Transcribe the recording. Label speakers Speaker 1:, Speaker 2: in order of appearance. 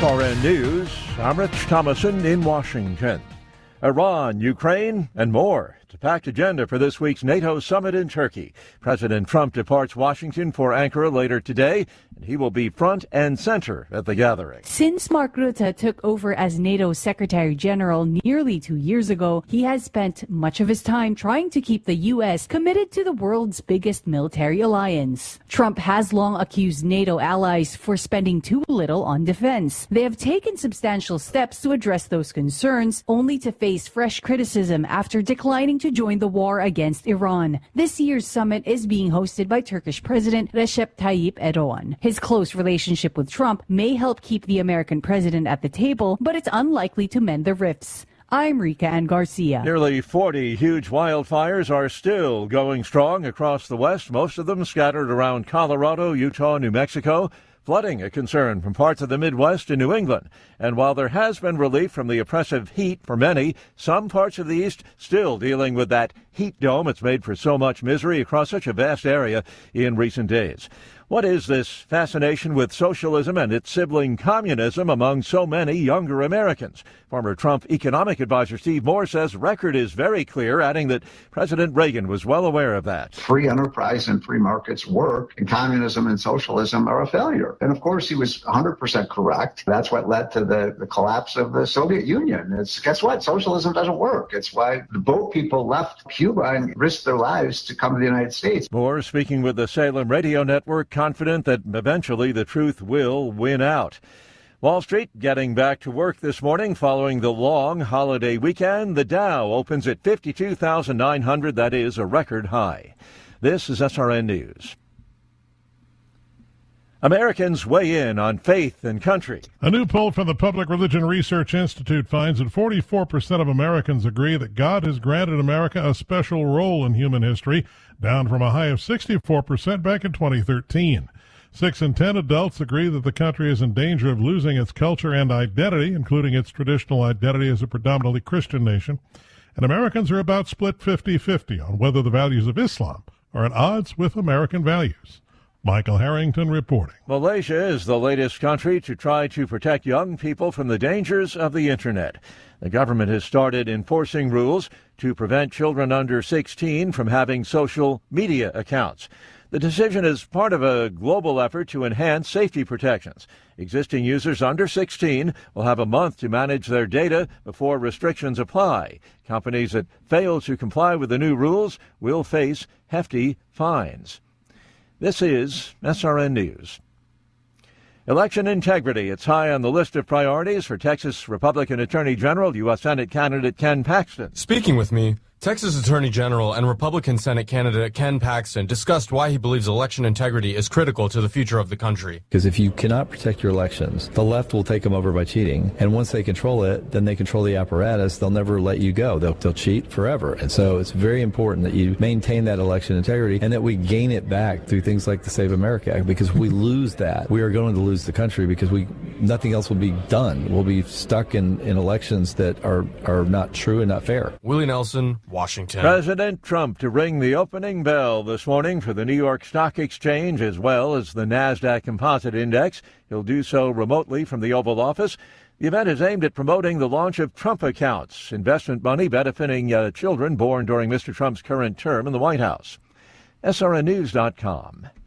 Speaker 1: SRN News, I'm Rich Thomason in Washington. Iran, Ukraine, and more. It's a packed agenda for this week's NATO summit in Turkey. President Trump departs Washington for Ankara later today, and he will be front and center at the gathering.
Speaker 2: Since Mark Rutte took over as NATO Secretary General nearly 2 years ago, he has spent much of his time trying to keep the U.S. committed to the world's biggest military alliance. Trump has long accused NATO allies for spending too little on defense. They have taken substantial steps to address those concerns, only to face fresh criticism after declining to join the war against Iran. This year's summit is being hosted by Turkish President Recep Tayyip Erdogan. His close relationship with Trump may help keep the American president at the table, but it's unlikely to mend the rifts. I'm Rika Ann Garcia.
Speaker 1: Nearly 40 huge wildfires are still going strong across the West, most of them scattered around Colorado, Utah, New Mexico. Flooding a concern from parts of the Midwest and New England. And while there has been relief from the oppressive heat for many, some parts of the East still dealing with that heat dome. It's made for so much misery across such a vast area in recent days. What is this fascination with socialism and its sibling communism among so many younger Americans? Former Trump economic advisor Steve Moore says the record is very clear, adding that President Reagan was well aware of that.
Speaker 3: Free enterprise and free markets work, and communism and socialism are a failure. And of course, he was 100% correct. That's what led to the collapse of the Soviet Union. Guess what? Socialism doesn't work. It's why the boat people left Cuba and risked their lives to come to the United States.
Speaker 1: Moore speaking with the Salem Radio Network, confident that eventually the truth will win out. Wall Street getting back to work this morning following the long holiday weekend. The Dow opens at 52,900. That is a record high. This is SRN News. Americans weigh in on faith and country.
Speaker 4: A new poll from the Public Religion Research Institute finds that 44% of Americans agree that God has granted America a special role in human history, down from a high of 64% back in 2013. 6 in 10 adults agree that the country is in danger of losing its culture and identity, including its traditional identity as a predominantly Christian nation. And Americans are about split 50-50 on whether the values of Islam are at odds with American values. Michael Harrington reporting.
Speaker 1: Malaysia is the latest country to try to protect young people from the dangers of the Internet. The government has started enforcing rules to prevent children under 16 from having social media accounts. The decision is part of a global effort to enhance safety protections. Existing users under 16 will have a month to manage their data before restrictions apply. Companies that fail to comply with the new rules will face hefty fines. This is SRN News. Election integrity. It's high on the list of priorities for Texas Republican Attorney General, U.S. Senate candidate Ken Paxton.
Speaker 5: Speaking with me, Texas Attorney General and Republican Senate candidate Ken Paxton discussed why he believes election integrity is critical to the future of the country.
Speaker 6: Because if you cannot protect your elections, the left will take them over by cheating. And once they control it, then they control the apparatus. They'll never let you go. They'll cheat forever. And so it's very important that you maintain that election integrity and that we gain it back through things like the Save America Act. Because if we lose that, we are going to lose the country because nothing else will be done. We'll be stuck in elections that are not true and not fair.
Speaker 5: Willie Nelson, Washington.
Speaker 1: President Trump to ring the opening bell this morning for the New York Stock Exchange as well as the NASDAQ Composite Index. He'll do so remotely from the Oval Office. The event is aimed at promoting the launch of Trump accounts, investment money benefiting children born during Mr. Trump's current term in the White House. SRNnews.com.